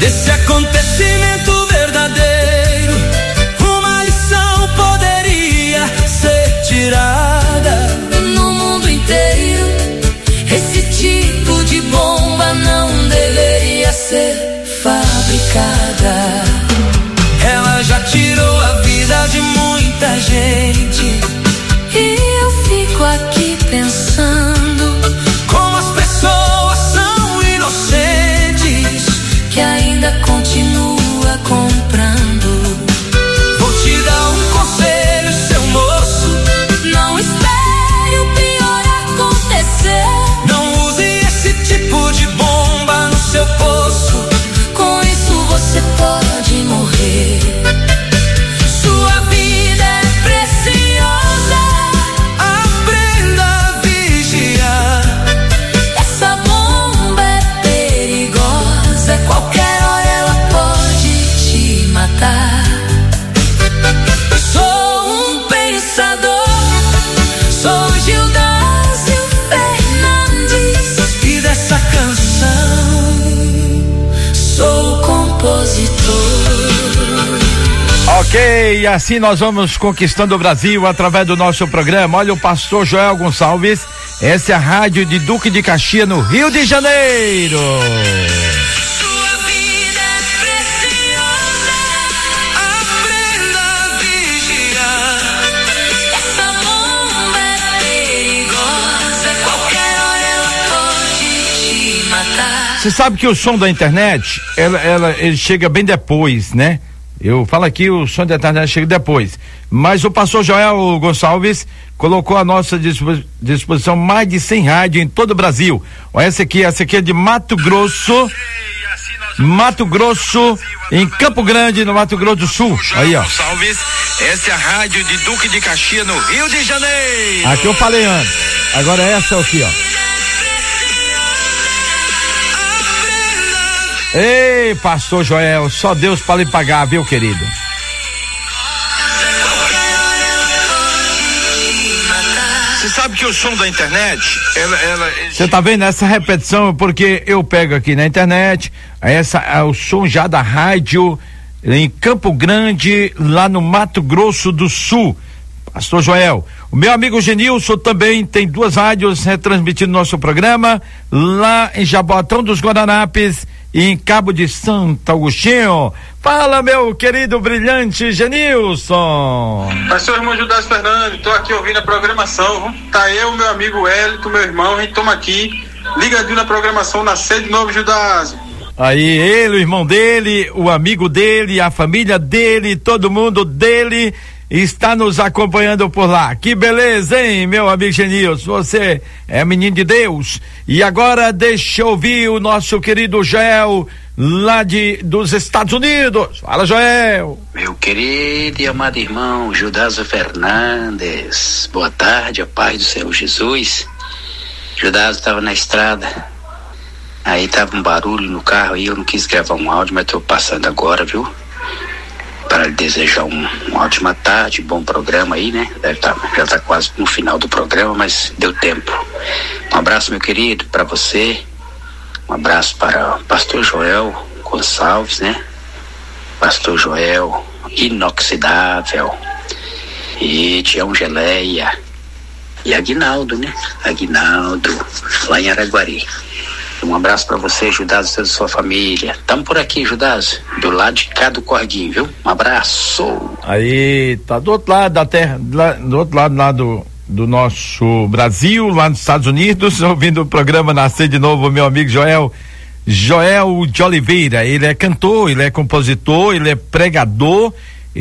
desse acontecimento verdadeiro, uma lição poderia ser tirada. No mundo inteiro, esse tipo de bomba não deveria ser fabricada. Ela já tirou a vida de muita gente, e eu fico aqui pensando como as pessoas são inocentes, que ainda continua comprando. Vou te dar um conselho, seu moço, não espere o pior acontecer. Não use esse tipo de bomba no seu poço, com isso você pode morrer. Sua vida é preciosa, aprenda a vigiar. Essa bomba é perigosa, qualquer hora ela pode te matar. Sou um pensador, sou Gildásio Fernandes, e dessa canção sou compositor. Ok, assim nós vamos conquistando o Brasil através do nosso programa. Olha o pastor Joel Gonçalves, essa é a rádio de Duque de Caxias, no Rio de Janeiro. Sua vida é preciosa, aprenda a vigiar. Essa bomba é perigosa, qualquer hora ela pode te matar. Você sabe que o som da internet, ele chega bem depois, né? Eu falo aqui, o som da internet chega depois. Mas o pastor Joel Gonçalves colocou à nossa disposição mais de 100 rádios em todo o Brasil. Olha essa aqui é de Mato Grosso, em Campo Grande, no Mato Grosso do Sul. Aí, ó. Gonçalves, essa é a rádio de Duque de Caxias, no Rio de Janeiro. Aqui eu falei antes. Agora essa aqui, ó. Ei, pastor Joel, só Deus para lhe pagar, viu, querido? Você sabe que o som da internet, Você tá vendo essa repetição? Porque eu pego aqui na internet, o som já da rádio em Campo Grande, lá no Mato Grosso do Sul. Pastor Joel, o meu amigo Genilson também tem 2 rádios retransmitindo nosso programa, lá em Jaboatão dos Guaranapes e em Cabo de Santo Agostinho. Fala, meu querido brilhante Genilson. Pastor irmão Judásio Fernandes, tô aqui ouvindo a programação. Tá eu, meu amigo Hélito, meu irmão, a gente toma aqui, ligadinho na programação na sede de Novo Judásio. Aí ele, o irmão dele, o amigo dele, a família dele, todo mundo dele está nos acompanhando por lá. Que beleza, hein, meu amigo Genilson? Você é menino de Deus. E agora deixa eu ouvir o nosso querido Joel, lá dos Estados Unidos. Fala, Joel. Meu querido e amado irmão Judásio Fernandes, boa tarde, a paz do Senhor Jesus. Judásio estava na estrada, aí tava um barulho no carro e eu não quis gravar um áudio, mas tô passando agora, viu? Para lhe desejar uma ótima tarde, bom programa aí, né? Já tá quase no final do programa, mas deu tempo. Um abraço, meu querido, para você. Um abraço para o pastor Joel Gonçalves, né? Pastor Joel inoxidável. E Tião Geleia. E Aguinaldo, né? Aguinaldo, lá em Araguari. Um abraço pra você, Judásio, e toda a sua família. Tamo por aqui, Judásio, do lado de cá do Corguinho, viu? Um abraço. Aí, tá do outro lado da terra, do outro lado lá do nosso Brasil, lá nos Estados Unidos, ouvindo o programa Nascer de Novo, meu amigo Joel de Oliveira. Ele é cantor, ele é compositor, ele é pregador,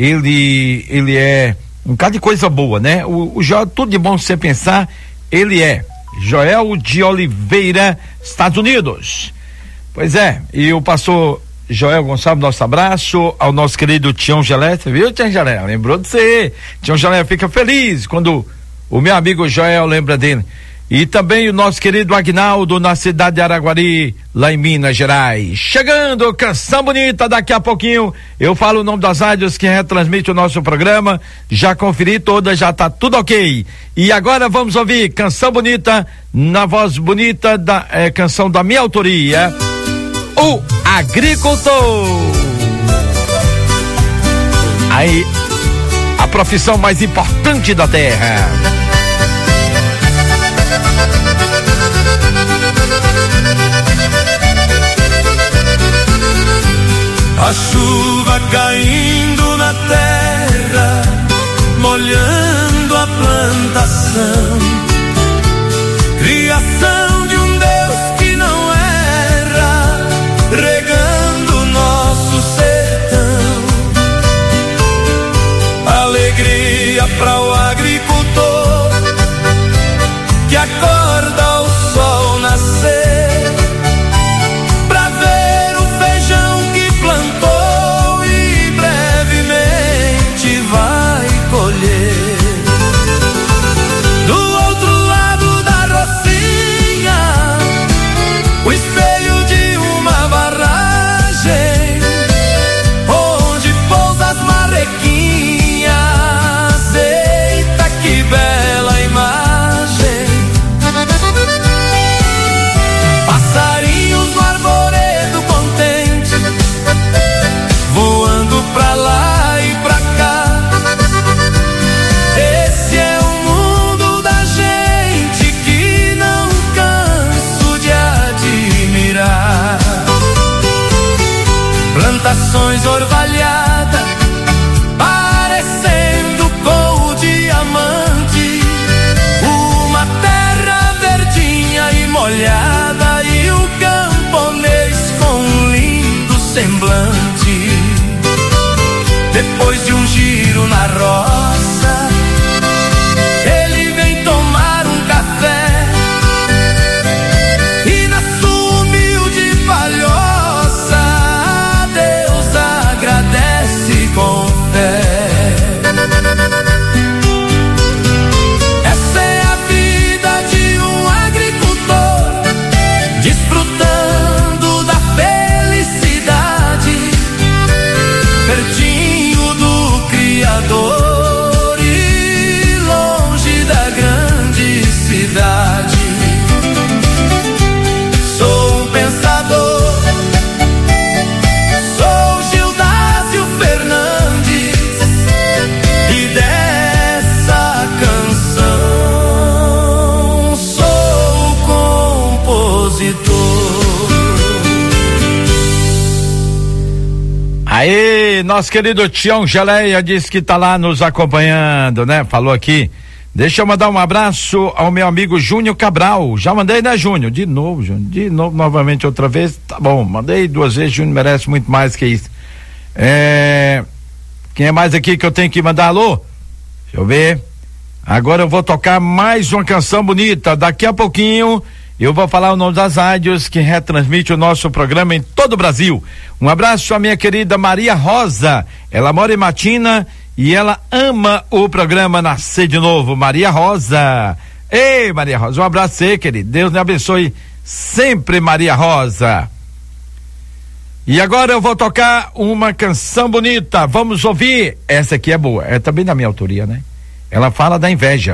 ele é um bocado de coisa boa, né? O Joel, tudo de bom se você pensar, ele é Joel de Oliveira, Estados Unidos. Pois é, e o pastor Joel Gonçalves, nosso abraço ao nosso querido Tião Gelé, viu, Tião Gelé? Lembrou de você. Tião Gelé fica feliz quando o meu amigo Joel lembra dele. E também o nosso querido Aguinaldo, na cidade de Araguari, lá em Minas Gerais. Chegando, Canção Bonita, daqui a pouquinho eu falo o nome das rádios que retransmite o nosso programa. Já conferi todas, já tá tudo ok. E agora vamos ouvir Canção Bonita, na voz bonita da canção da minha autoria. o agricultor. Aí, a profissão mais importante da terra. A chuva caindo na terra, molhando a plantação, criação de um Deus que não erra, regando nosso sertão. Alegria para o agricultor que acorda ao sol nascer, plantações orvalhadas, parecendo com o diamante, uma terra verdinha e molhada, e o camponês com um lindo semblante. Depois de um giro na roça, ele vem tomar um café, e na sua humilde palhoça com fé. Essa é a vida de um agricultor, desfrutando da felicidade, pertinho do Criador e longe da grande cidade. Sou um pensador, aí, nosso querido Tião Geleia disse que tá lá nos acompanhando, né? Falou aqui. Deixa eu mandar um abraço ao meu amigo Júnior Cabral. Já mandei, né, Júnior? De novo, Júnior. De novo, novamente, outra vez. Tá bom, mandei 2 vezes. Júnior merece muito mais que isso. Quem é mais aqui que eu tenho que mandar alô? Deixa eu ver. Agora eu vou tocar mais uma canção bonita. Daqui a pouquinho eu vou falar o nome das rádios que retransmite o nosso programa em todo o Brasil. Um abraço à minha querida Maria Rosa. Ela mora em Matina e ela ama o programa Nascer de Novo. Maria Rosa. Ei, Maria Rosa, um abraço a você, querido. Deus me abençoe sempre, Maria Rosa. E agora eu vou tocar uma canção bonita. Vamos ouvir. Essa aqui é boa. É também da minha autoria, né? Ela fala da inveja.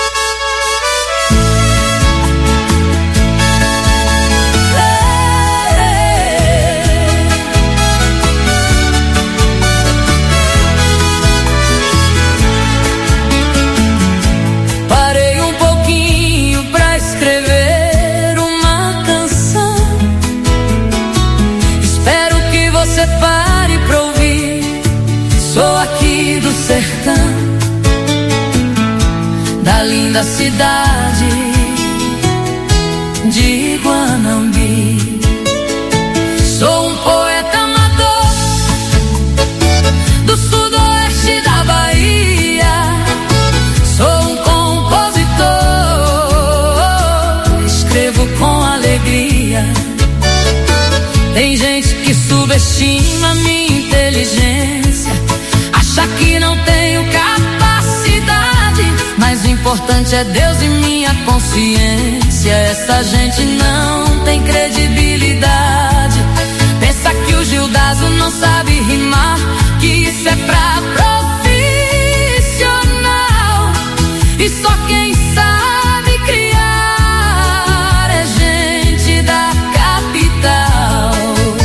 Da linda cidade de Guanambi. Sou um poeta amador do sudoeste da Bahia. Sou um compositor, escrevo com alegria. Tem gente que subestima minha inteligência, acha que não tenho capacidade, mas o importante é Deus e minha consciência. Essa gente não tem credibilidade, pensa que o Gildazo não sabe rimar, que isso é pra profissional, e só quem sabe criar é gente da capital.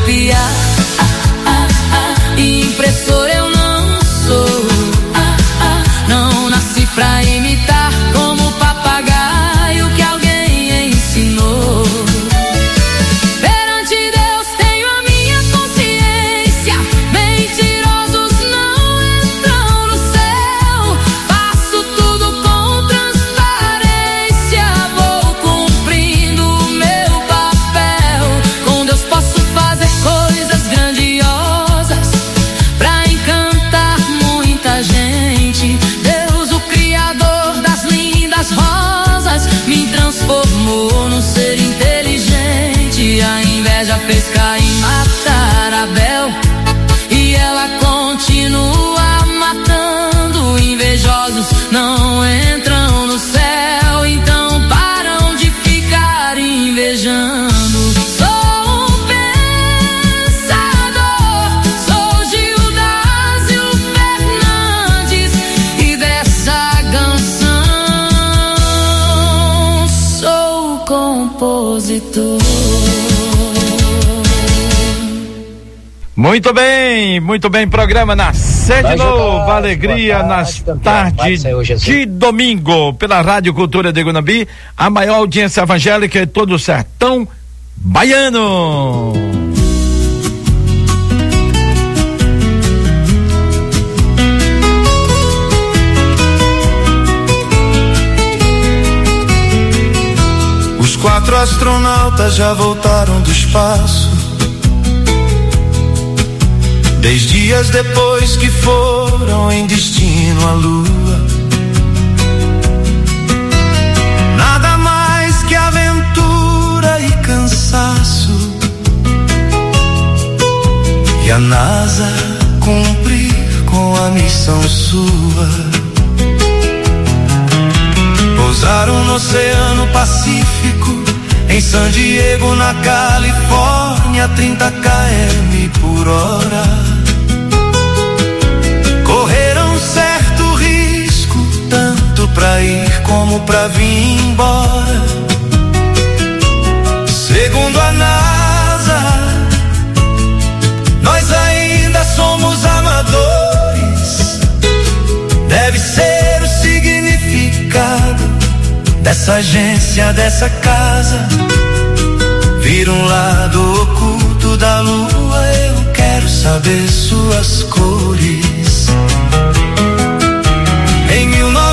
copiar. Impressora eu não sou. Não nasci pra imitar como papagaio que alguém ensinou. Perante Deus tenho a minha consciência. Mentirosos não entram no céu. Faço tudo com transparência. Vou cumprindo o meu papel. Com Deus posso fazer coisas grandiosas pra encantar muita gente. Deus, o criador das lindas rosas, me transformou num ser inteligente. A inveja fez Caim matar Abel, e ela continua matando. Invejosos não entram no céu, então param de ficar invejando. Sou um pensador, sou Gildas e o Fernandes, e dessa canção sou compositor. Muito bem, programa na Sede Novo, alegria nas tardes de domingo, pela Rádio Cultura de Guanambi, a maior audiência evangélica de todo o sertão baiano. Os 4 astronautas já voltaram do espaço, 10 dias depois que foram em destino à Lua. Nada mais que aventura e cansaço, e a NASA cumprir com a missão sua. Pousaram no Oceano Pacífico, em San Diego, na Califórnia, 30 km por hora. Correram certo risco, tanto pra ir como pra vir embora. Segundo a NASA, nós ainda somos amadores. Deve ser o significado dessa agência, dessa casa. Vir um lado oculto da lua, eu quero saber suas cores. Em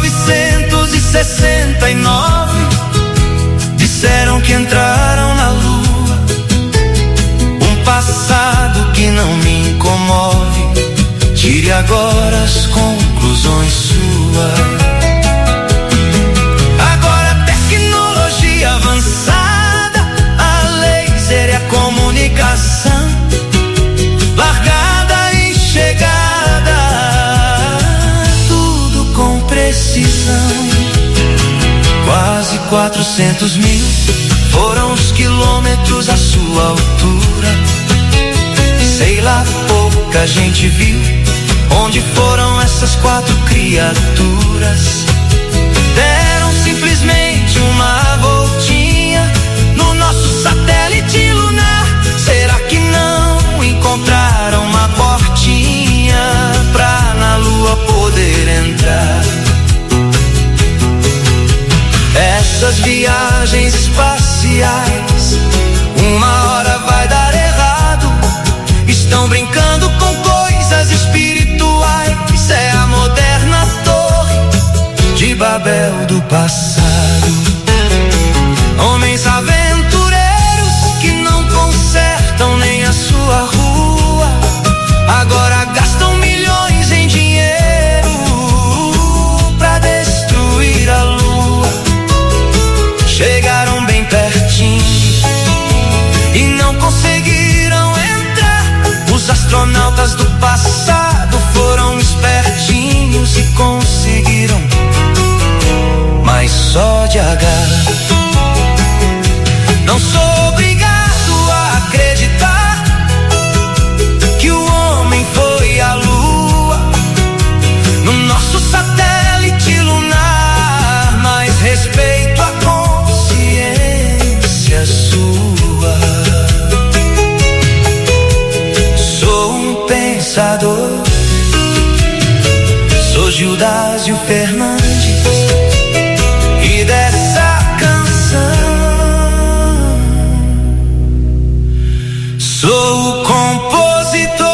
1969, disseram que entraram na lua. Um passado que não me incomove, tire agora as conclusões suas. Avançada, a laser e a comunicação, largada e chegada, tudo com precisão. Quase 400 mil foram os quilômetros à sua altura. Sei lá, pouca gente viu onde foram essas 4 criaturas. Deram simplesmente uma voltinha no nosso satélite lunar. Será que não encontraram uma portinha pra na lua poder entrar? Essas viagens espaciais, uma hora vai dar errado. Estão brincando com coisas espirituais. Isso é a moderna torre de Babel do passado. Homens aventureiros que não consertam nem a sua rua, agora gastam milhões em dinheiro pra destruir a lua. Chegaram bem pertinho e não conseguiram entrar. Os astronautas do passado foram espertinhos e conseguiram, mas só de agarrar. Não sou obrigado a acreditar que o homem foi à lua no nosso satélite lunar, mas respeito a consciência sua. pensador. Sou Gildásio Fernandes e dessa canção sou o compositor.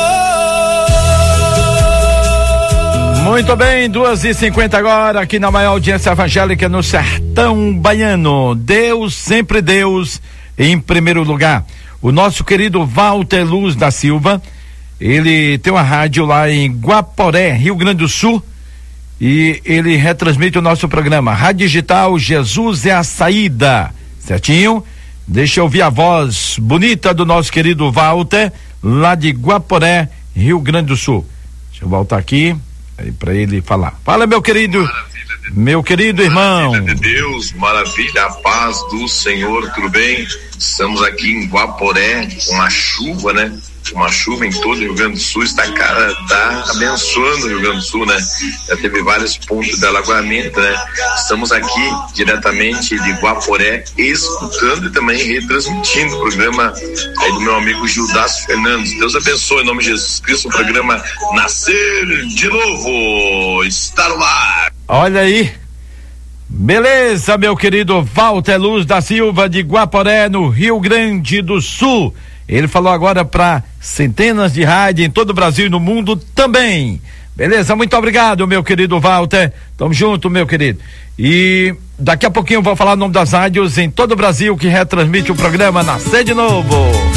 Muito bem, 2h50 agora, aqui na maior audiência evangélica no sertão baiano. Deus, sempre Deus, em primeiro lugar. O nosso querido Walter Luz da Silva, ele tem uma rádio lá em Guaporé, Rio Grande do Sul, e ele retransmite o nosso programa. Rádio Digital Jesus é a Saída, certinho? Deixa eu ouvir a voz bonita do nosso querido Walter, lá de Guaporé, Rio Grande do Sul. Deixa eu voltar aqui para ele falar. Fala, meu querido irmão. Maravilha de Deus, maravilha, a paz do Senhor, tudo bem? Estamos aqui em Guaporé, uma chuva, né? Uma chuva em todo o Rio Grande do Sul, tá abençoando o Rio Grande do Sul, né? Já teve vários pontos de alagamento, né? Estamos aqui diretamente de Guaporé, escutando e também retransmitindo o programa aí do meu amigo Gildásio Fernandes. Deus abençoe em nome de Jesus Cristo, o programa Nascer de Novo está no ar. Olha aí, beleza, meu querido Walter Luz da Silva de Guaporé, no Rio Grande do Sul. Ele falou agora para centenas de rádios em todo o Brasil e no mundo também. Beleza, muito obrigado, meu querido Walter. Tamo junto, meu querido. E daqui a pouquinho eu vou falar o nome das rádios em todo o Brasil que retransmite o programa Nascer de Novo.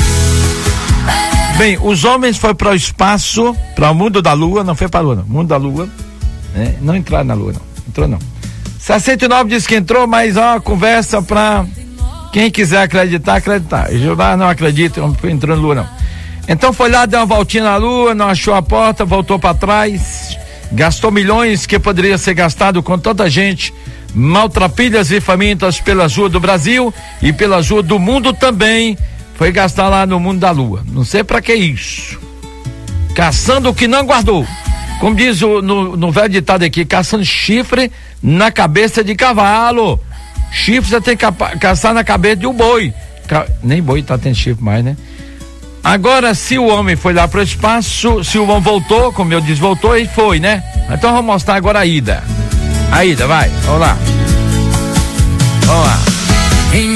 Bem, os homens foram para o espaço, para o mundo da Lua, não foi para a Lua, não. Mundo da Lua, né? Não entraram na Lua, não. Entrou não. 69 disse que entrou, mas ó, conversa para quem quiser acreditar. Eu não acredito, não foi entrando na Lua, não. Então foi lá, deu uma voltinha na Lua, não achou a porta, voltou para trás, gastou milhões que poderia ser gastado com tanta gente, maltrapilhas e famintas pelas ruas do Brasil e pelas ruas do mundo também, foi gastar lá no mundo da Lua. Não sei para que isso. Caçando o que não guardou. Como diz no velho ditado aqui, caçando chifre na cabeça de cavalo. Chifre você tem que caçar na cabeça de um boi. Nem boi tá tendo chifre mais, né? Agora, se o homem foi lá pro espaço, se o homem voltou, como eu disse, voltou e foi, né? Então vamos mostrar agora a ida. A ida, vai, vamos lá. Vamos lá. Em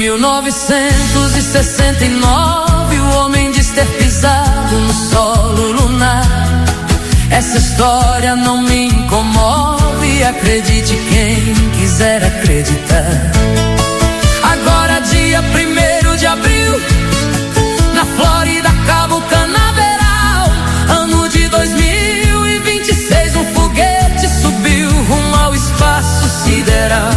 1969, o homem diz ter pisado no solo lunar. Essa história não me incomove, acredite quem quiser acreditar. Agora, dia 1º de abril, na Flórida, Cabo Canaveral, ano de 2026, um foguete subiu rumo ao espaço sideral,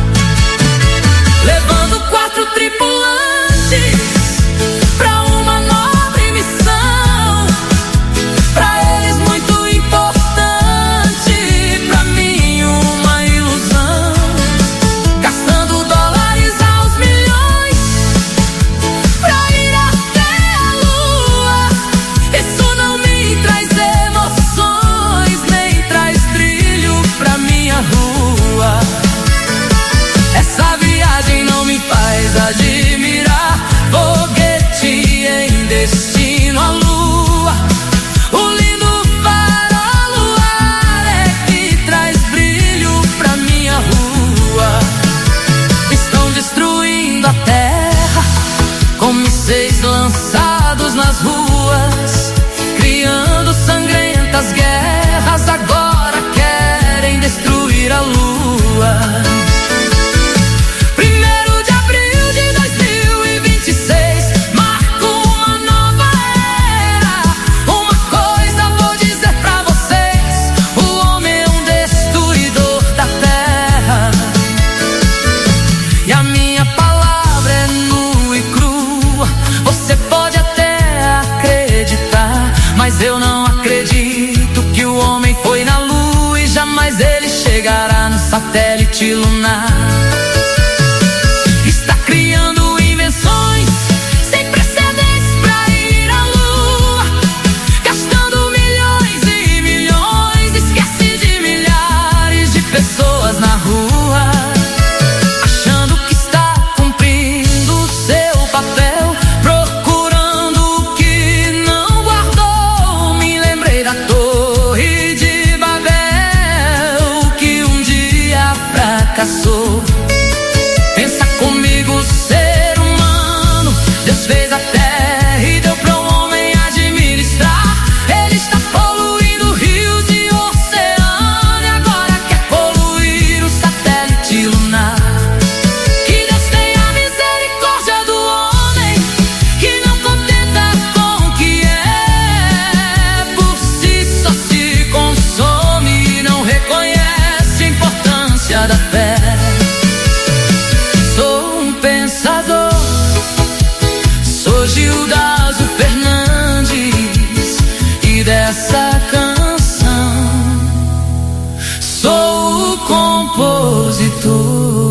levando 4 tripulantes pra uma nobre missão. Pra eles muito importante, pra mim uma ilusão. Gastando dólares aos milhões pra ir até a lua. Isso não me traz emoções, nem traz brilho pra minha rua. Essa viagem não me faz admirar foguete em destino à lua. O lindo farol luar é que traz brilho pra minha rua. Estão destruindo a terra com mísseis lançados nas ruas, criando sangrentas guerras. Agora querem destruir a lua. 1º de abril de 2026 marca uma nova era. Uma coisa vou dizer pra vocês: o homem é um destruidor da terra. E a minha palavra é nua e crua. Você pode até acreditar, mas eu não acredito que o homem foi na lua e jamais ele chegará no satélite lunar. Está criando invenções sem precedentes pra ir à lua, gastando milhões e milhões. Esquece de milhares de pessoas na rua, achando que está cumprindo o seu papel, procurando o que não guardou. Me lembrei da dessa canção. Sou o compositor.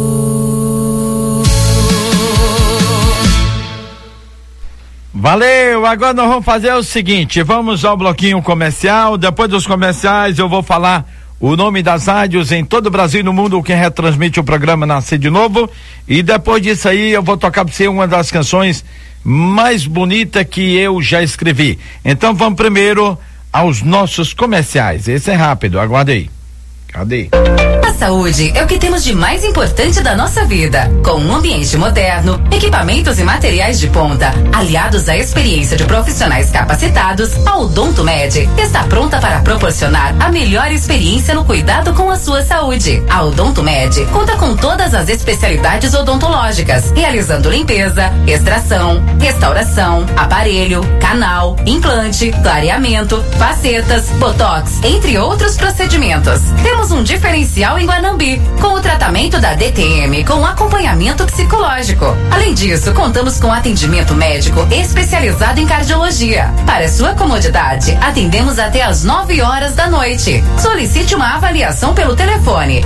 Valeu, agora nós vamos fazer o seguinte, vamos ao bloquinho comercial, depois dos comerciais eu vou falar o nome das rádios em todo o Brasil e no mundo que retransmite o programa Nascer de Novo, e depois disso aí eu vou tocar pra você uma das canções mais bonitas que eu já escrevi. Então vamos primeiro aos nossos comerciais, esse é rápido, aguarde aí. Cadê? A saúde é o que temos de mais importante da nossa vida. Com um ambiente moderno, equipamentos e materiais de ponta, aliados à experiência de profissionais capacitados, a Odontomed está pronta para proporcionar a melhor experiência no cuidado com a sua saúde. A Odontomed conta com todas as especialidades odontológicas, realizando limpeza, extração, restauração, aparelho, canal, implante, clareamento, facetas, botox, entre outros procedimentos. Temos um diferencial em Guanambi, com o tratamento da DTM com acompanhamento psicológico. Além disso, contamos com atendimento médico especializado em cardiologia. Para sua comodidade, atendemos até às 9 horas da noite. Solicite uma avaliação pelo telefone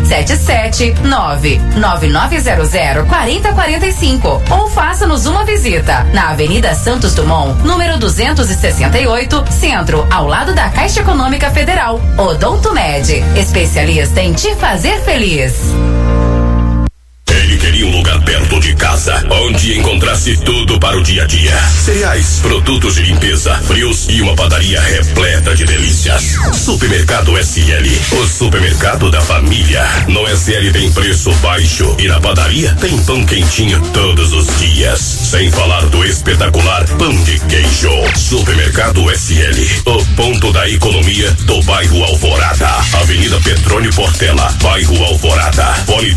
779-9900-4045 ou faça-nos uma visita na Avenida Santos Dumont, número 268, Centro, ao lado da Caixa Econômica Federal. Odontomed, especialista em te fazer feliz. Ele queria um lugar perto de casa, onde encontrasse tudo para o dia a dia. Cereais, produtos de limpeza, frios e uma padaria repleta de delícias. Supermercado SL, o supermercado da família. No SL tem preço baixo e na padaria tem pão quentinho todos os dias. Sem falar do espetacular pão de queijo. Supermercado SL, o ponto da economia do bairro Alvorada. Avenida Petrônio Portela, bairro Alvorada. Fone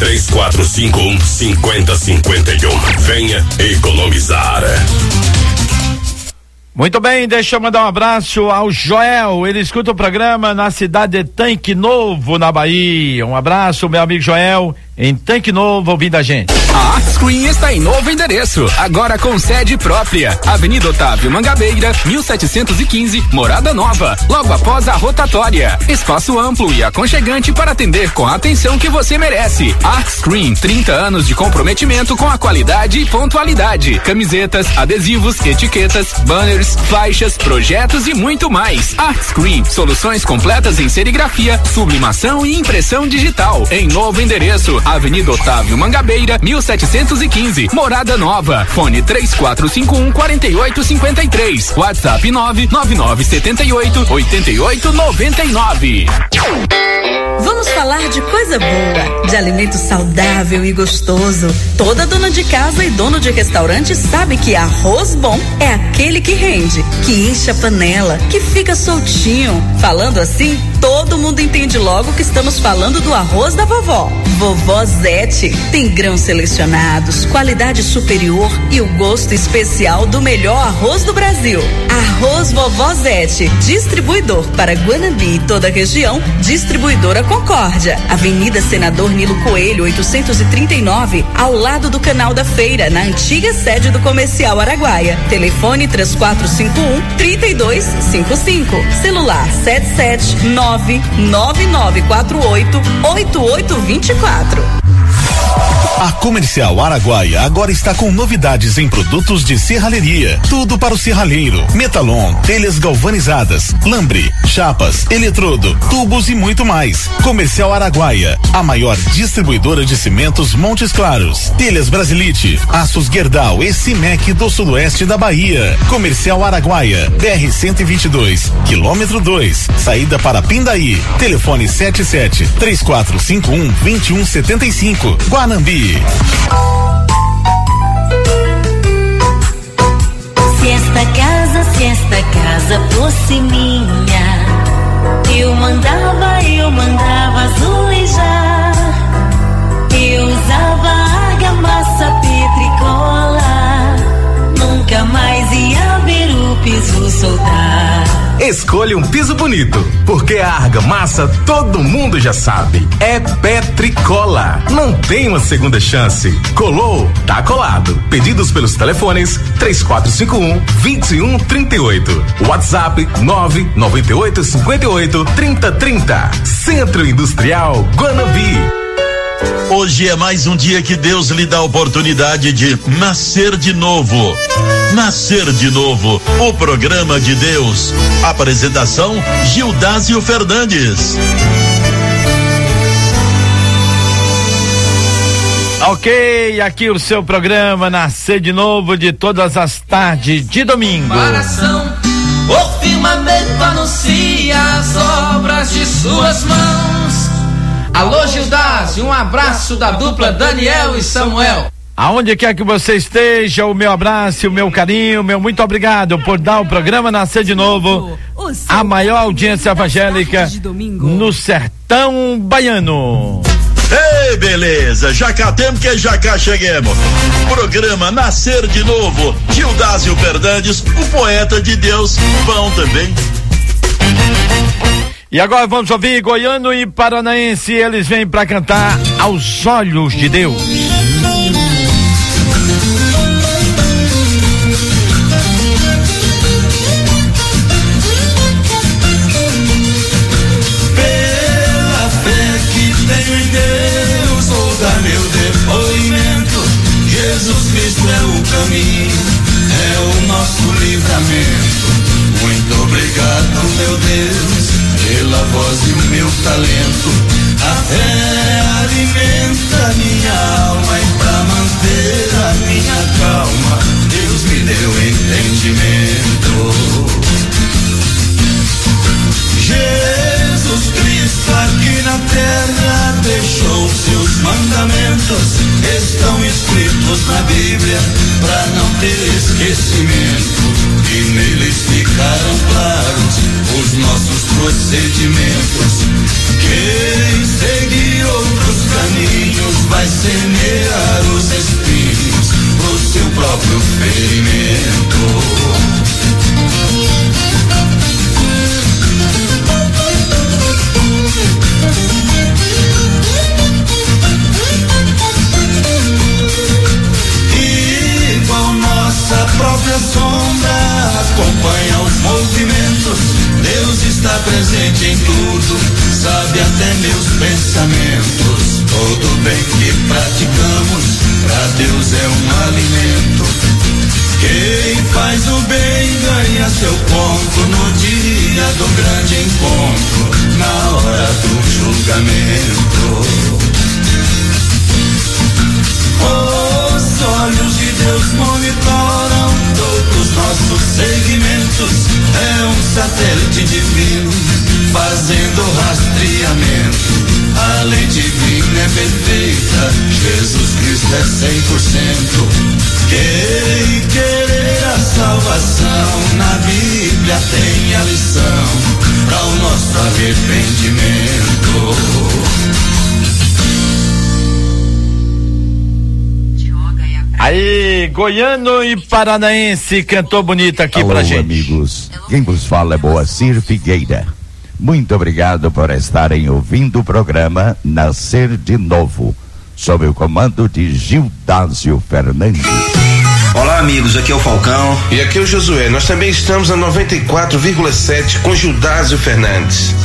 3451-5051. Venha economizar. Muito bem, deixa eu mandar um abraço ao Joel, ele escuta o programa na cidade de Tanque Novo, na Bahia. Um abraço, meu amigo Joel, em Tanque Novo, ouvindo a gente. A Art Screen está em novo endereço, agora com sede própria. Avenida Otávio Mangabeira, 1715, Morada Nova, logo após a rotatória. Espaço amplo e aconchegante para atender com a atenção que você merece. Art Screen, 30 anos de comprometimento com a qualidade e pontualidade. Camisetas, adesivos, etiquetas, banners, faixas, projetos e muito mais. Art Screen, soluções completas em serigrafia, sublimação e impressão digital. Em novo endereço, Avenida Otávio Mangabeira, 1715, Morada Nova. Fone 3451-4853. WhatsApp 99978-8899. Vamos falar de coisa boa, de alimento saudável e gostoso. Toda dona de casa e dono de restaurante sabe que arroz bom é aquele que rende, que enche a panela, que fica soltinho. Falando assim, todo mundo entende logo que estamos falando do arroz da vovó. Vovó Zete tem grãos selecionados, qualidade superior e o gosto especial do melhor arroz do Brasil. Arroz Vovó Zete, distribuidor para Guanambi e toda a região, distribuidora Concórdia, Avenida Senador Nilo Coelho, 839, ao lado do Canal da Feira, na antiga sede do Comercial Araguaia. Telefone 3451-3255. Celular 779-9948-8824. A Comercial Araguaia agora está com novidades em produtos de serralheria. Tudo para o serralheiro: metalon, telhas galvanizadas, lambre, chapas, eletrodo, tubos e muito mais. Comercial Araguaia, a maior distribuidora de cimentos Montes Claros, telhas Brasilite, aços Gerdau e Cimec do sudoeste da Bahia. Comercial Araguaia, BR-122, quilômetro 2, saída para Pindaí. Telefone 77-3451-2175, Guanambi. Se esta casa fosse minha, eu mandava azulejar. Eu usava argamassa petricola, nunca mais ia ver o piso soltar. Escolha um piso bonito, porque a argamassa todo mundo já sabe. É Petricola. Não tem uma segunda chance. Colou, tá colado. Pedidos pelos telefones 3451-2138. WhatsApp 99858-3030. Centro Industrial Guanabi. Hoje é mais um dia que Deus lhe dá a oportunidade de nascer de novo. Nascer de novo, o programa de Deus. Apresentação: Gildásio Fernandes. Ok, aqui o seu programa Nascer de Novo, de todas as tardes de domingo. Coração, o firmamento anuncia as obras de suas mãos. Alô, Gildásio, um abraço da dupla Daniel e Samuel. Aonde quer que você esteja, o meu abraço, o meu carinho, meu muito obrigado por dar o programa Nascer de Novo, a maior audiência evangélica no sertão baiano. Ei, beleza, já cá temos que já cá cheguemos. Programa Nascer de Novo, Gildásio Fernandes, o poeta de Deus, bom também. E agora vamos ouvir Goiano e Paranaense, eles vêm para cantar Aos Olhos de Deus. Pela fé que tenho em Deus, vou dar meu depoimento. Jesus Cristo é o caminho, é o nosso livramento. Muito obrigado, meu Deus, pela voz e o meu talento. A fé alimenta minha alma e pra manter a minha calma, Deus me deu entendimento. Jesus Cristo aqui na terra deixou seus mandamentos, estão escritos na Bíblia pra não ter esquecimento. E neles ficaram claros os nossos procedimentos. Quem seguir outros caminhos vai semear os espinhos pro seu próprio ferimento. Igual nossa própria sombra acompanha os movimentos, Deus está presente em tudo, sabe até meus pensamentos. Todo bem que praticamos, pra Deus é um alimento. Quem faz o bem ganha seu ponto no dia do grande encontro, na hora do julgamento. Os olhos de Deus monitoram todos nossos segmentos. É um satélite divino fazendo rastreamento. A lei divina é perfeita, Jesus Cristo é 100%. Quem querer a salvação, na Bíblia tem a lição para o nosso arrependimento. Aí, Goiano e Paranaense cantou bonito aqui. Alô, pra gente. Amigos, quem vos fala é Boacir Figueira. Muito obrigado por estarem ouvindo o programa Nascer de Novo, sob o comando de Gildásio Fernandes. Olá, amigos, aqui é o Falcão. E aqui é o Josué. Nós também estamos na 94,7 com Gildásio Fernandes.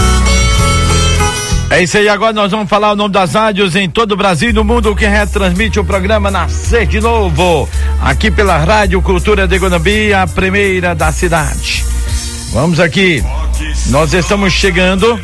É isso aí, agora nós vamos falar o nome das rádios em todo o Brasil e no mundo que retransmite o programa Nascer de Novo, aqui pela Rádio Cultura de Guanabi, a primeira da cidade. Vamos aqui, nós estamos chegando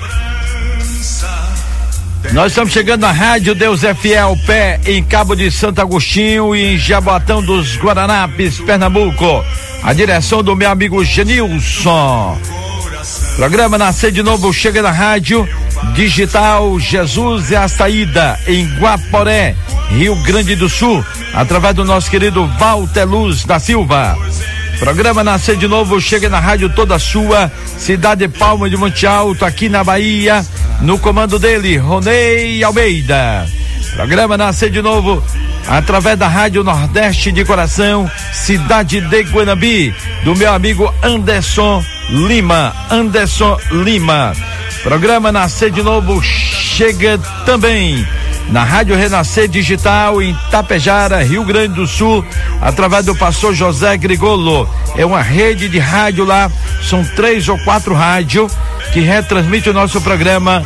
na Rádio Deus é Fiel, pé em Cabo de Santo Agostinho e em Jaboatão dos Guaranapes, Pernambuco. A direção do meu amigo Genilson. Programa Nascer de Novo chega na rádio digital Jesus é a Saída, em Guaporé, Rio Grande do Sul, através do nosso querido Walter Luz da Silva. Programa Nascer de Novo chega na rádio toda sua, Cidade Palma de Monte Alto, aqui na Bahia, no comando dele, Ronei Almeida. Programa Nascer de Novo através da Rádio Nordeste de Coração, cidade de Guanabi, do meu amigo Anderson Lima, Anderson Lima. Programa Nascer de Novo chega também na Rádio Renascer Digital em Tapejara, Rio Grande do Sul, através do pastor José Grigolo. É uma rede de rádio lá, são 3 ou 4 rádios que retransmitem o nosso programa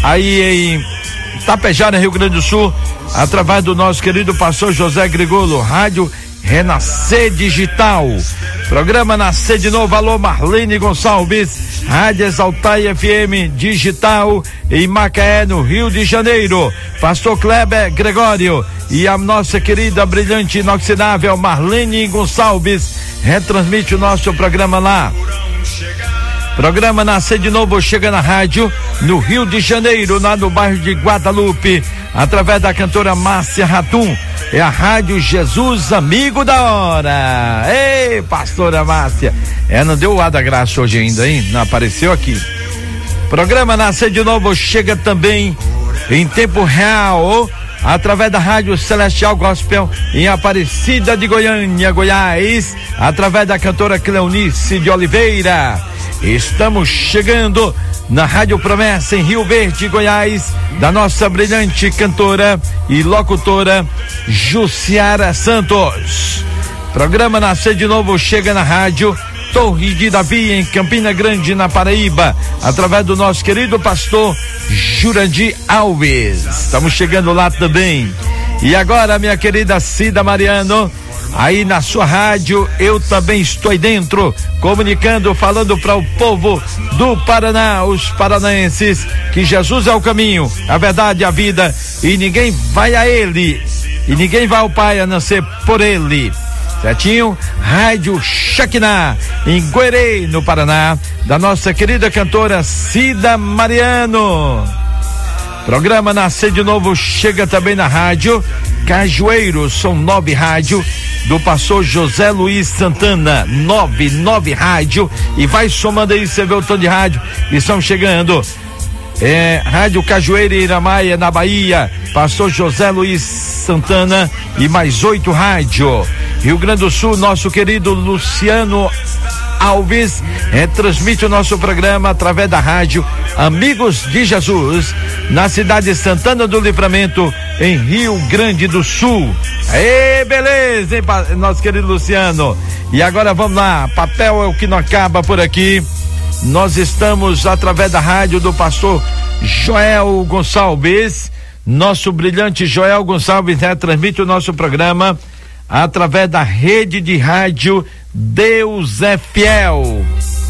aí em Tapejara, Rio Grande do Sul, através do nosso querido pastor José Grigolo. Rádio Renascer Digital. Programa Nascer de Novo. Alô, Marlene Gonçalves, Rádio Exaltai FM Digital em Macaé, no Rio de Janeiro. Pastor Kleber Gregório e a nossa querida brilhante inoxidável Marlene Gonçalves retransmite o nosso programa lá. Programa Nascer de Novo chega na rádio no Rio de Janeiro, lá no bairro de Guadalupe, através da cantora Márcia Ratum. É a Rádio Jesus Amigo da Hora. Ei, pastora Márcia. Não deu o ar da graça hoje ainda, hein? Não apareceu aqui. Programa Nascer de Novo chega também em tempo real, através da Rádio Celestial Gospel em Aparecida de Goiânia, Goiás, através da cantora Cleonice de Oliveira. Estamos chegando na Rádio Promessa em Rio Verde, Goiás, da nossa brilhante cantora e locutora Jussiara Santos. Programa Nascer de Novo chega na rádio Torre de Davi em Campina Grande, na Paraíba, através do nosso querido pastor Jurandir Alves. Estamos chegando lá também. E agora, minha querida Cida Mariano, aí na sua rádio, eu também estou aí dentro, comunicando, falando para o povo do Paraná, os paranaenses, que Jesus é o caminho, a verdade, a vida, e ninguém vai a ele, e ninguém vai ao Pai a não ser por ele. Certinho? Rádio Shakiná, em Guerê, no Paraná, da nossa querida cantora Cida Mariano. Programa Nascer de Novo chega também na rádio Cajueiro, são 9 rádios do pastor José Luiz Santana, 9 rádio, e vai somando aí, você vê o tom de rádio que estão chegando. Rádio Cajueiro e Iramaia, na Bahia, pastor José Luiz Santana, e mais 8 rádios. Rio Grande do Sul, nosso querido Luciano Alves transmite o nosso programa através da rádio Amigos de Jesus, na cidade de Santana do Livramento, em Rio Grande do Sul. Aê, beleza, hein, nosso querido Luciano? E agora vamos lá, papel é o que não acaba por aqui. Nós estamos através da rádio do pastor Joel Gonçalves, nosso brilhante Joel Gonçalves transmite o nosso programa através da rede de rádio Deus é Fiel.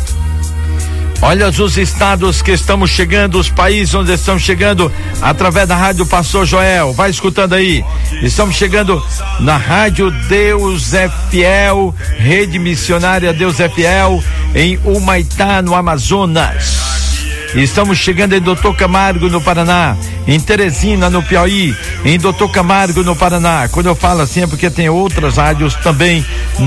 Olha os estados que estamos chegando, os países onde estamos chegando através da rádio Pastor Joel. Vai escutando aí. Estamos chegando na rádio Deus é Fiel, rede missionária Deus é Fiel, em Humaitá, no Amazonas. Estamos chegando em Doutor Camargo, no Paraná, em Teresina, no Piauí, em Doutor Camargo, no Paraná. Quando eu falo assim é porque tem outras rádios também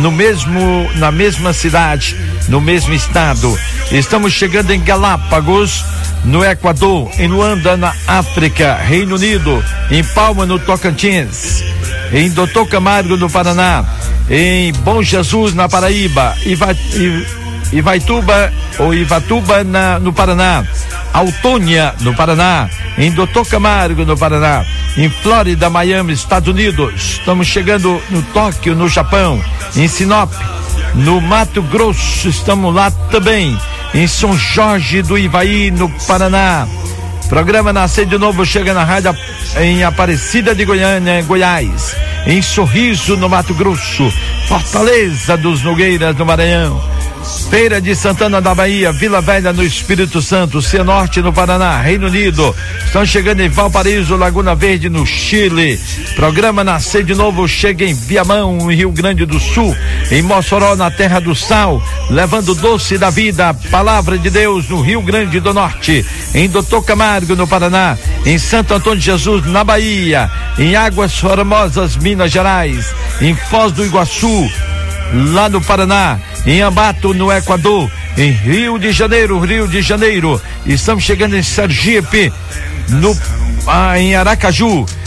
na mesma cidade, no mesmo estado. Estamos chegando em Galápagos, no Equador, em Luanda, na África, Reino Unido, em Palma, no Tocantins, em Doutor Camargo, no Paraná, em Bom Jesus, na Paraíba, Ivatuba no Paraná, Autônia no Paraná, em Doutor Camargo no Paraná, em Flórida, Miami, Estados Unidos. Estamos chegando no Tóquio, no Japão, em Sinop, no Mato Grosso, estamos lá também, em São Jorge do Ivaí, no Paraná. Programa Nascer de Novo chega na rádio em Aparecida de Goiânia, Goiás, em Sorriso, no Mato Grosso, Fortaleza dos Nogueiras, no Maranhão, Feira de Santana da Bahia, Vila Velha no Espírito Santo, Cianorte no Paraná, Reino Unido. Estão chegando em Valparaíso, Laguna Verde no Chile. Programa Nascer de Novo chega em Viamão, em Rio Grande do Sul, em Mossoró, na Terra do Sal, levando o doce da vida, a palavra de Deus no Rio Grande do Norte, em Doutor Camargo no Paraná, em Santo Antônio de Jesus na Bahia, em Águas Formosas, Minas Gerais, em Foz do Iguaçu, lá no Paraná, em Ambato, no Equador, em Rio de Janeiro. Estamos chegando em Sergipe, em Aracaju,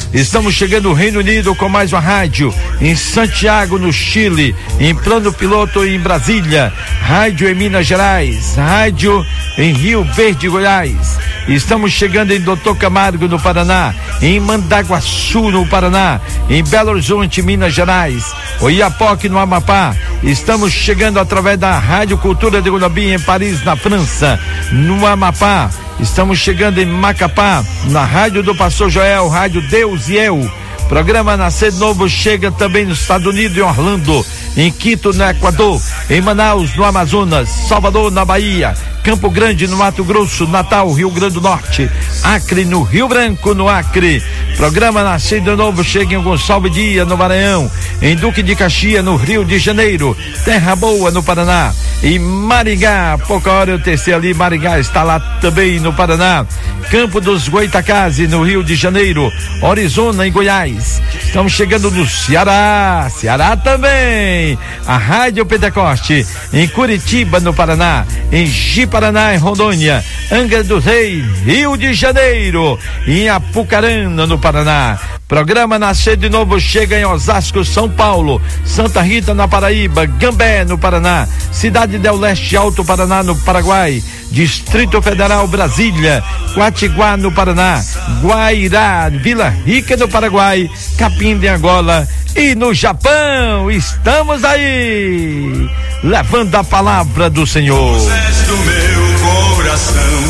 Estamos chegando no Reino Unido com mais uma rádio, em Santiago, no Chile, em Plano Piloto em Brasília, rádio em Minas Gerais, rádio em Rio Verde, Goiás. Estamos chegando em Doutor Camargo, no Paraná, em Mandaguaçu, no Paraná, em Belo Horizonte, Minas Gerais, Oiapoque, no Amapá. Estamos chegando através da Rádio Cultura de Guanabara, em Paris, na França, no Amapá. Estamos chegando em Macapá, na Rádio do Pastor Joel, Rádio Deus e Eu. Programa Nascer Novo chega também nos Estados Unidos, em Orlando, em Quito, no Equador, em Manaus, no Amazonas, Salvador, na Bahia, Campo Grande, no Mato Grosso, Natal, Rio Grande do Norte, Acre, no Rio Branco, no Acre. Programa Nascer de Novo chega em Gonçalves Dias, no Maranhão, em Duque de Caxias, no Rio de Janeiro, Terra Boa, no Paraná, em Maringá, pouca hora eu tecei ali, Maringá está lá também no Paraná, Campo dos Goitacazes, no Rio de Janeiro, Orizona, em Goiás. Estamos chegando no Ceará também, a Rádio Pentecoste, em Curitiba, no Paraná, em Ji-Paraná, em Rondônia, Angra do Rei, Rio de Janeiro, em Apucarana, no Paraná. Programa Nascer de Novo chega em Osasco, São Paulo, Santa Rita, na Paraíba, Gambé, no Paraná, Cidade del Leste, Alto Paraná, no Paraguai, Distrito Federal, Brasília, Quatiguá, no Paraná, Guairá, Vila Rica, no Paraguai, Capim de Angola e no Japão. Estamos aí, levando a palavra do Senhor. Do meu coração,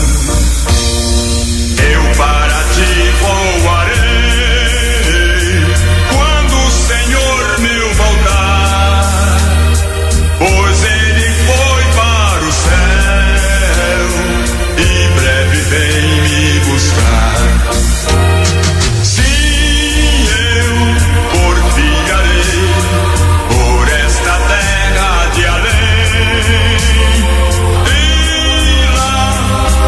eu para ti voarei. Quando o Senhor meu voltar, pois ele foi para o céu e breve vem me buscar. Sim, eu porfiarei por esta terra de além.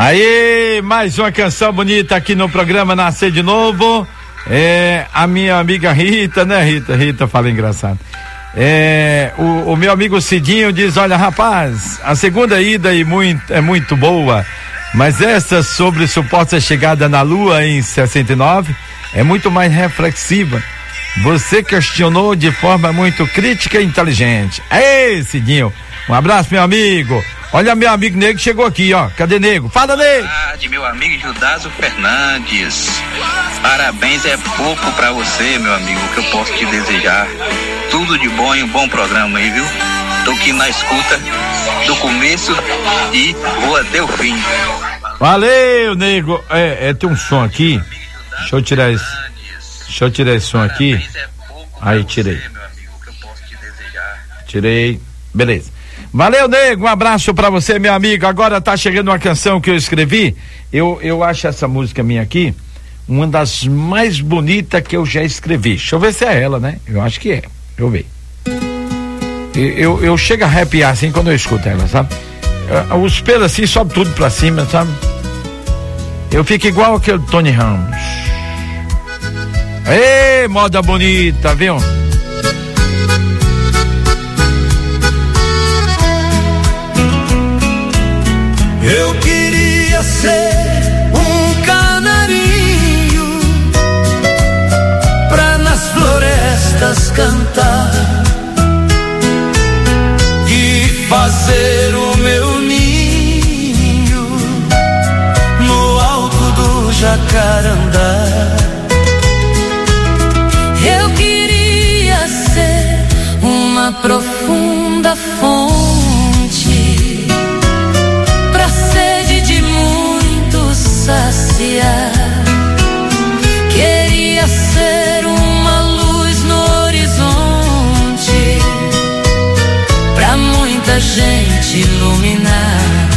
Aí, mais uma canção bonita aqui no programa Nascer de Novo. A minha amiga Rita, né, Rita fala engraçado. O meu amigo Cidinho diz: olha, rapaz, a segunda ida é muito boa, mas essa sobre suposta chegada na Lua em 69 é muito mais reflexiva. Você questionou de forma muito crítica e inteligente. Ei, Cidinho, um abraço, meu amigo. Olha, meu amigo Nego chegou aqui, ó. Cadê Nego? Fala, Nego! De meu amigo Judácio Fernandes. Parabéns, é pouco pra você, meu amigo, que eu posso te desejar. Tudo de bom e um bom programa aí, viu? Tô aqui na escuta do começo e vou até o fim. Valeu, Nego. Tem um som aqui. Deixa eu tirar esse som aqui. Aí, tirei. Beleza. Valeu, Nego, um abraço pra você, meu amigo. Agora tá chegando uma canção que eu escrevi. Eu acho essa música minha aqui uma das mais bonitas que eu já escrevi. Deixa eu ver se é ela, né? Eu acho que é. Deixa eu ver. Eu chego a arrepiar assim quando eu escuto ela, sabe? Os pelos assim sobem tudo pra cima, sabe? Eu fico igual aquele Tony Ramos. Ei, moda bonita, viu? Eu queria ser um canarinho pra nas florestas cantar e fazer o meu ninho no alto do jacarandá. Eu queria ser uma profunda fonte pra sede de muitos saciar. Queria ser uma luz no horizonte pra muita gente iluminar.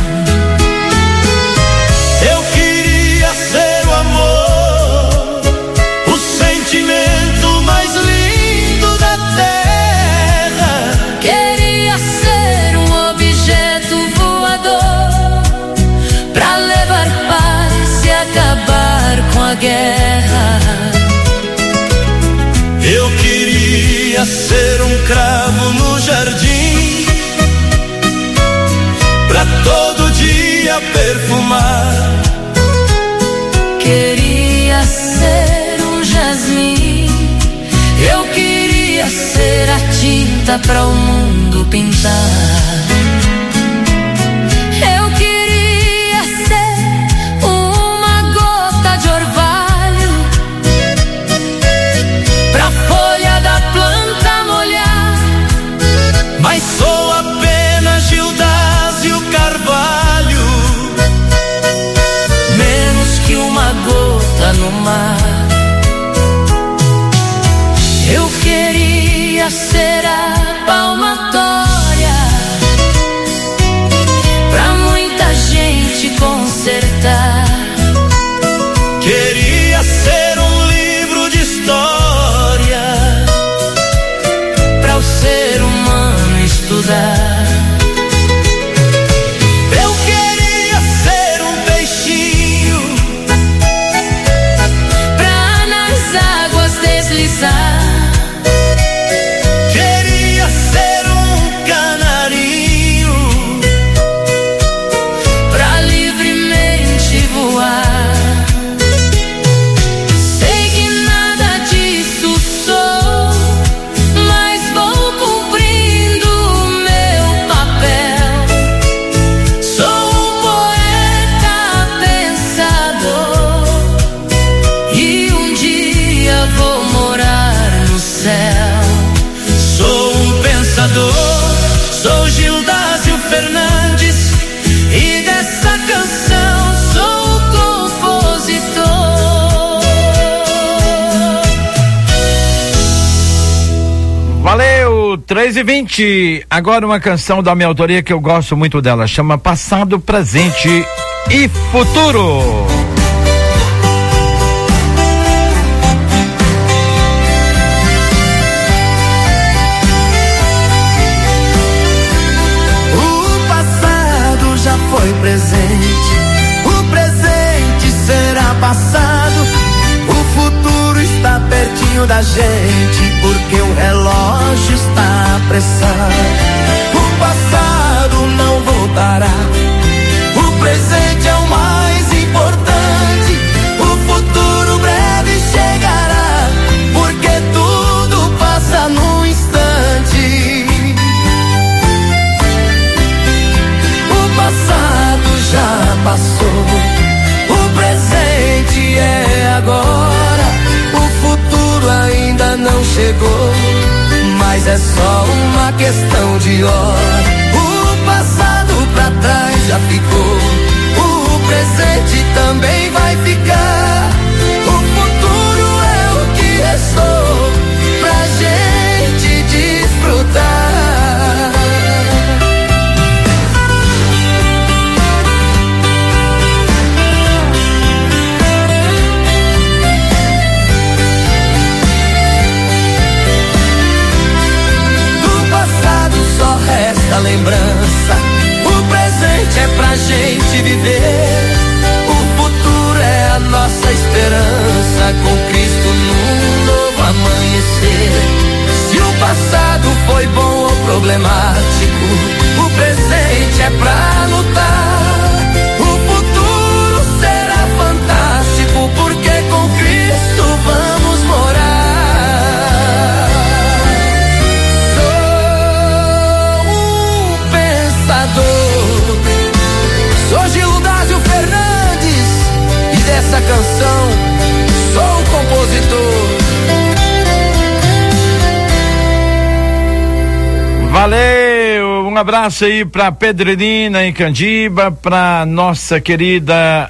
Eu queria ser o amor, o sentimento mais lindo da terra. Queria ser um objeto voador pra levar paz e acabar com a guerra. Eu queria ser um cravo no jardim pra todo dia perfumar. Queria ser um jasmim. Eu queria ser a tinta pra o mundo pintar. Eu queria ser uma gota de orvalho pra folha da planta molhar. Mas sou apenas Gildásio Carvalho, menos que uma gota no mar. Eu queria ser a palmatória pra muita gente consertar. queria ser um livro de história pra o ser humano estudar. Eu queria ser um peixinho pra nas águas deslizar. Queria ser um canarinho pra livremente voar. Sei que nada disso sou, mas vou cumprindo o meu papel. Sou um poeta pensador e um dia vou morar no céu. Sou um pensador, sou Gildásio Fernandes e dessa canção sou o compositor. Valeu, 3h20. Agora uma canção da minha autoria que eu gosto muito dela, chama Passado, Presente e Futuro. O passado já foi presente, o da gente, porque o relógio está apressado. O passado não voltará, o presente é o mais importante, o futuro breve chegará, porque tudo passa num instante. O passado já passou, o presente é agora, o futuro ainda não chegou, mas é só uma questão de hora. O passado pra trás já ficou, o presente também vai ficar, o futuro é o que restou pra gente desfrutar. Resta lembrança, o presente é pra gente viver, o futuro é a nossa esperança, com Cristo num novo amanhecer. Se o passado foi bom ou problemático, o presente é pra lutar, o futuro será fantástico, porque com Cristo vamos morar. Sou Gildásio Fernandes e dessa canção sou o compositor. Valeu, um abraço aí pra Pedrerina em Candiba, pra nossa querida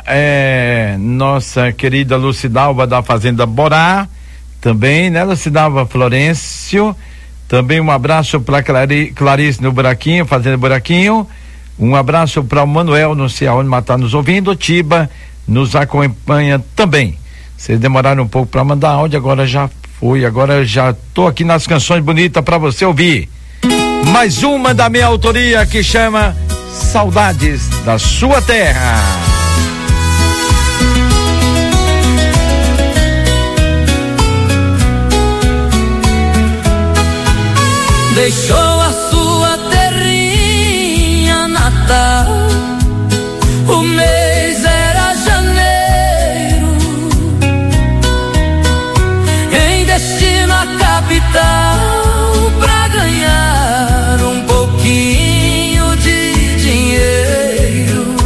Lucidalva da Fazenda Borá, também, né, Lucidalva Florencio. Também um abraço para Clarice no Buraquinho, Fazenda Buraquinho. Um abraço para o Manuel, não sei aonde, mas tá nos ouvindo. Tiba nos acompanha também. Vocês demoraram um pouco para mandar áudio, agora já foi. Agora já tô aqui nas canções bonitas para você ouvir. Mais uma da minha autoria que chama Saudades da Sua Terra. Deixou a sua terrinha natal, o mês era janeiro, em destino à capital, pra ganhar um pouquinho de dinheiro.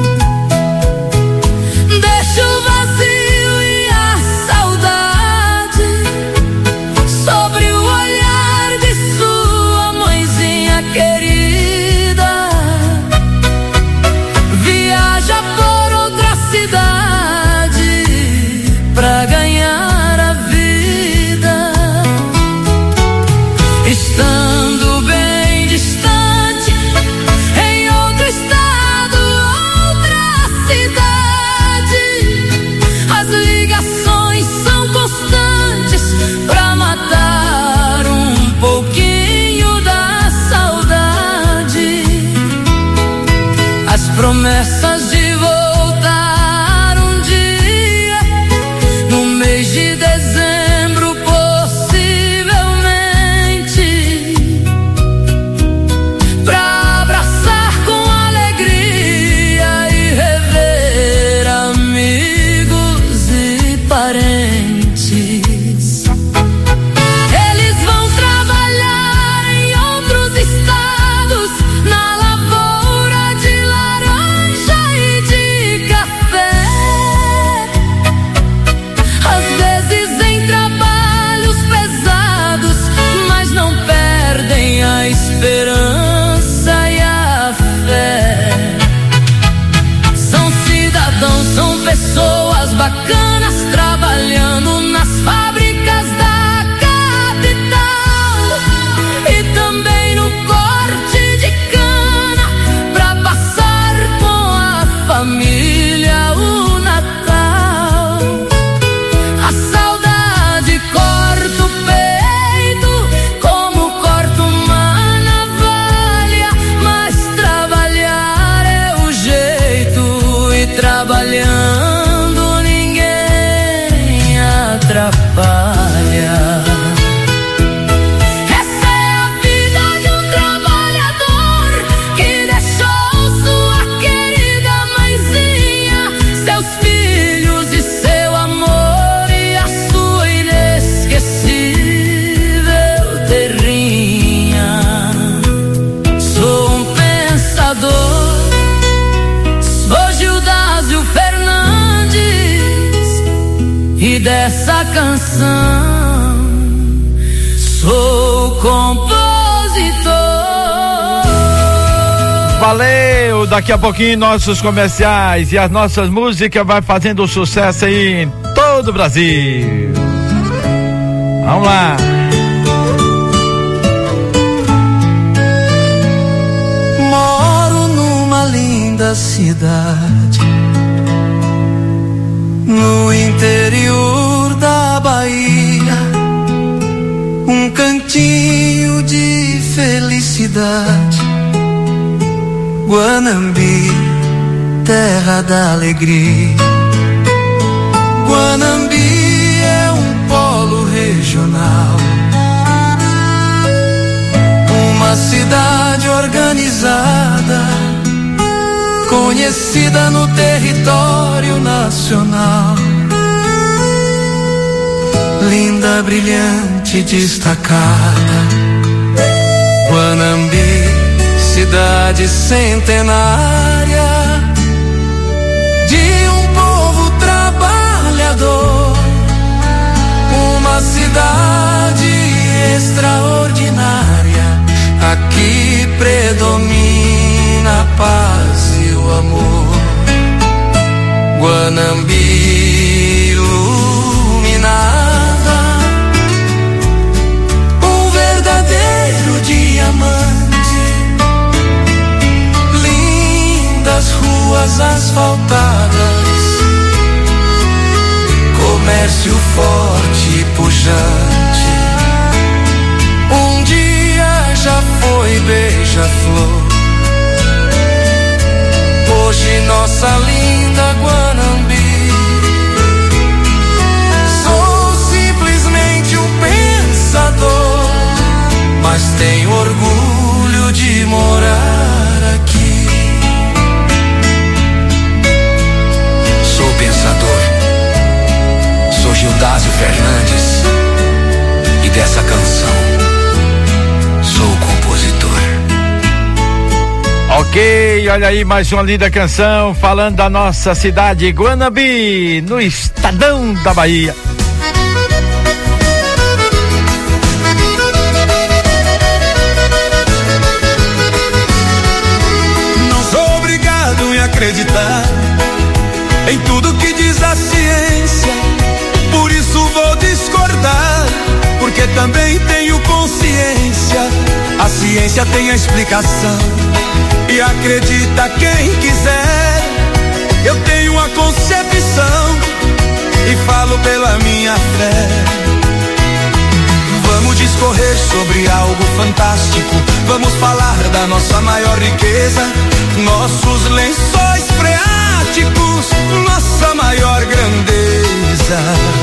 Deixa o vazio e a saudade sobre o olhar de sua mãezinha querida. Viaja por outra cidade pra ganhar a vida. Estando bem distante, em outro estado, outra cidade, as ligações são constantes pra matar um pouquinho da saudade. As promessas de voltar um dia, no mês de dezembro, possivelmente, pra abraçar com alegria e rever amigos e parentes. Eles vão trabalhar em outros estados, na lavoura de laranja dessa canção. Sou compositor. Valeu, daqui a pouquinho nossos comerciais e as nossas músicas vai fazendo sucesso aí em todo o Brasil. Vamos lá. Moro numa linda cidade, no interior da Bahia, um cantinho de felicidade, Guanambi, terra da alegria. Guanambi é um polo regional, uma cidade organizada, conhecida no território nacional. Linda, brilhante, destacada, Guanambi, cidade centenária de um povo trabalhador, uma cidade extraordinária. Aqui predomina a paz e o amor. Guanambi iluminada, um verdadeiro diamante. Lindas ruas asfaltadas, comércio forte e pujante. Um dia já foi beija-flor, hoje nossa linda Guanambi. Sou simplesmente um pensador, mas tenho orgulho de morar aqui. Sou pensador, sou Gildásio Fernandes, e dessa canção sou compositor. Ok, olha aí mais uma linda canção falando da nossa cidade Guanambi, no Estadão da Bahia. Não sou obrigado em acreditar em tudo que diz a ciência, por isso vou discordar, porque também tenho consciência. A ciência tem a explicação e acredita quem quiser. Eu tenho uma concepção e falo pela minha fé. Vamos discorrer sobre algo fantástico, vamos falar da nossa maior riqueza, nossos lençóis freáticos, nossa maior grandeza.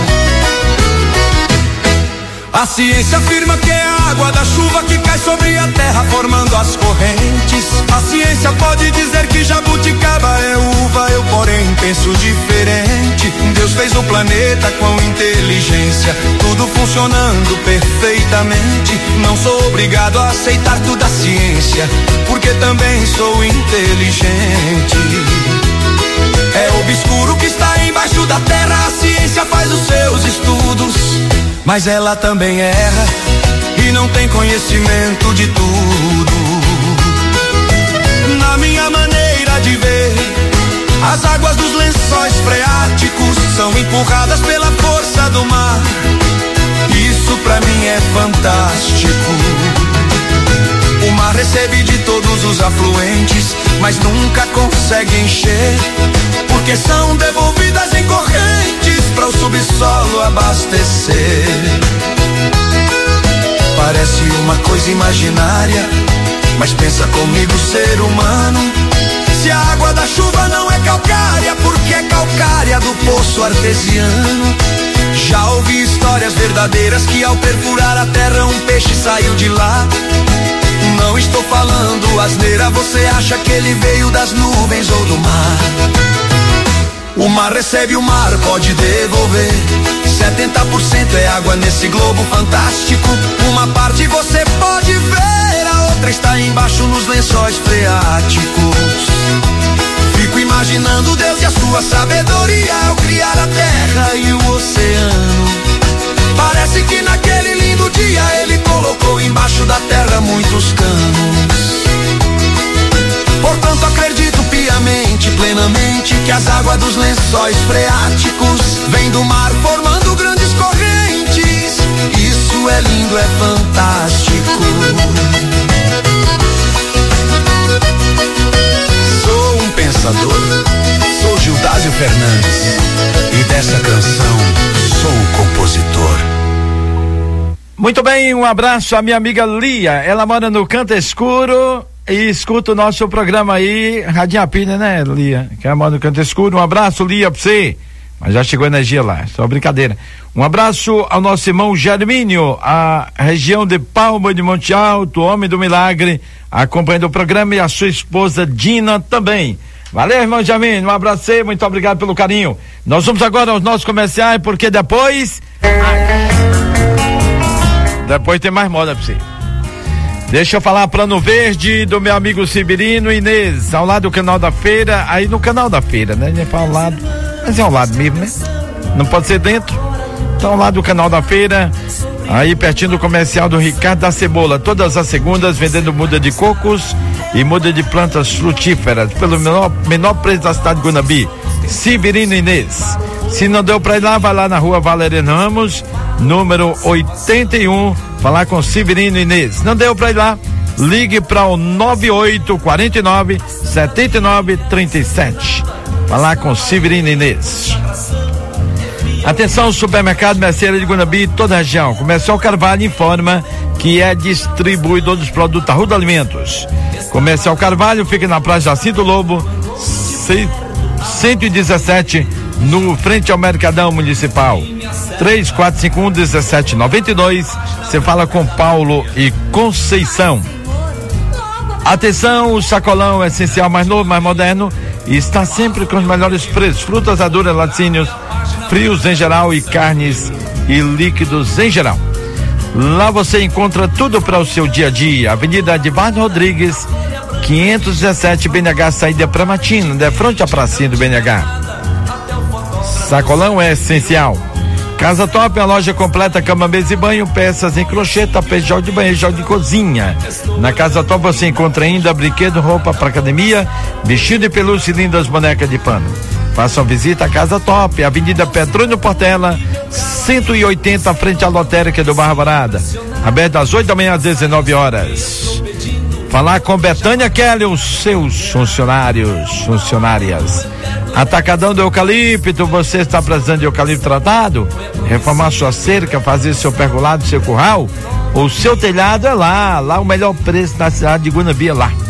A ciência afirma que é a água da chuva que cai sobre a terra formando as correntes. A ciência pode dizer que jabuticaba é uva, eu porém penso diferente. Deus fez o planeta com inteligência, tudo funcionando perfeitamente. Não sou obrigado a aceitar tudo a ciência, porque também sou inteligente. É obscuro que está embaixo da terra, a ciência faz os seus estudos, mas ela também erra e não tem conhecimento de tudo. Na minha maneira de ver, as águas dos lençóis freáticos são empurradas pela força do mar. Isso pra mim é fantástico. O mar recebe de todos os afluentes, mas nunca consegue encher, porque são devolvidas em correntes para o subsolo abastecer. Parece uma coisa imaginária, mas pensa comigo, ser humano. Se a água da chuva não é calcária, porque é calcária do poço artesiano. Já ouvi histórias verdadeiras que ao perfurar a terra um peixe saiu de lá. Não estou falando asneira, você acha que ele veio das nuvens ou do mar? O mar recebe, o mar pode devolver. 70% é água nesse globo fantástico. Uma parte você pode ver, a outra está embaixo nos lençóis freáticos. Fico imaginando Deus e a sua sabedoria ao criar a terra e o oceano. Parece que naquele lindo dia ele colocou embaixo da terra muitos canos. Portanto acredito piamente, plenamente, que as águas dos lençóis freáticos vêm do mar formando grandes correntes. Isso é lindo, é fantástico. Sou um pensador, sou Gildásio Fernandes, e dessa canção sou o compositor. Muito bem, um abraço à minha amiga Lia, ela mora no Canto Escuro e escuta o nosso programa aí, Radinho a Pilha, né, Lia? Que ela mora no Canto Escuro. Um abraço, Lia, pra você. Mas já chegou energia lá, só brincadeira. Um abraço ao nosso irmão Germínio, a região de Palma de Monte Alto, homem do milagre, acompanhando o programa, e a sua esposa Dina também. Valeu, irmão Germínio, um abraço, muito obrigado pelo carinho. Nós vamos agora aos nossos comerciais, porque depois tem mais moda pra você. Deixa eu falar Plano Verde do meu amigo Sibirino Inês, ao lado do Canal da Feira, aí no Canal da Feira, né? Nem para ao lado, mas é ao lado mesmo, né? Não pode ser dentro. Então, ao lado do Canal da Feira, aí pertinho do comercial do Ricardo da Cebola, todas as segundas vendendo muda de cocos e muda de plantas frutíferas, pelo menor preço da cidade de Guanabi. Sibirino Inês. Se não deu pra ir lá, vai lá na rua Valeriano Ramos, número 81, falar com Severino Inês. Não deu pra ir lá, ligue para o 9849-7937. Falar com Severino Inês. Atenção, supermercado Mercearia de Guanabi, toda a região. Comercial Carvalho informa que é distribuidor dos produtos Arruda Alimentos. Comercial Carvalho fica na Praia Jacinto Lobo, 117, no frente ao Mercadão Municipal. 3451-1792. Você fala com Paulo e Conceição. Atenção, o sacolão essencial mais novo, mais moderno, e está sempre com os melhores preços. Frutas maduras, laticínios, frios em geral e carnes e líquidos em geral. Lá você encontra tudo para o seu dia a dia. Avenida Edivardo Rodrigues, 517, BNH, saída para Matina, de frente à pracinha do BNH. Sacolão é essencial. Casa Top, a loja completa, cama, mesa e banho, peças em crochê, tapete, jogo de banheiro, jogo de cozinha. Na Casa Top você encontra ainda brinquedo, roupa para academia, vestido de pelúcia e lindas bonecas de pano. Faça uma visita à Casa Top, Avenida Petrônio Portela, 180, frente à lotérica do Barra Varada. Aberto das 8 da manhã às 19 horas. Falar com Betânia Kelly, os seus funcionárias. Atacadão do Eucalipto, você está precisando de eucalipto tratado? Reformar sua cerca, fazer seu pergolado, seu curral? O seu telhado é lá o melhor preço na cidade de Guanabi é lá.